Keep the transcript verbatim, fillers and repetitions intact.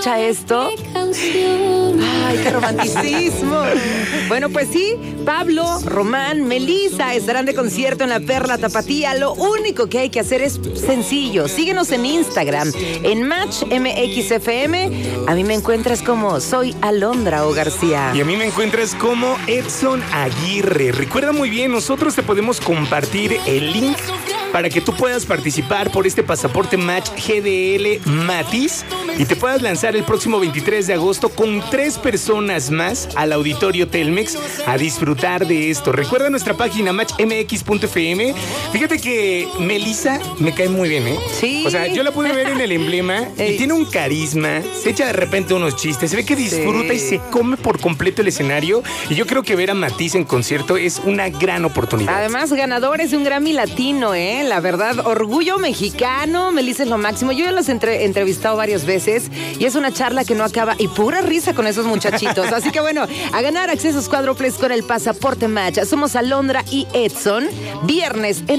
escucha esto. Ay, qué romanticismo. Bueno, pues sí, Pablo, Román, Melissa estarán de concierto en la Perla Tapatía. Lo único que hay que hacer es sencillo. Síguenos en Instagram, en Match M X F M. A mí me encuentras como soy Alondra O García. Y a mí me encuentras como Edson Aguirre. Recuerda muy bien, nosotros te podemos compartir el link para que tú puedas participar por este pasaporte Match G D L Matiz y te puedas lanzar el próximo veintitrés de agosto con tres personas más al Auditorio Telmex a disfrutar de esto. Recuerda nuestra página match m x punto f m. Fíjate que Melissa me cae muy bien, ¿eh? Sí. O sea, yo la pude ver en el emblema y tiene un carisma, se echa de repente unos chistes, se ve que disfruta sí. y se come por completo el escenario. Y yo creo que ver a Matiz en concierto es una gran oportunidad. Además, ganadores de un Grammy Latino, ¿eh? La verdad, orgullo mexicano. Melissa es lo máximo. Yo ya los he entre- entrevistado varias veces y es una charla que no acaba y pura risa con esos muchachitos. Así que bueno, a ganar accesos cuádruples con el pasaporte Match. Somos Alondra y Edson. Viernes en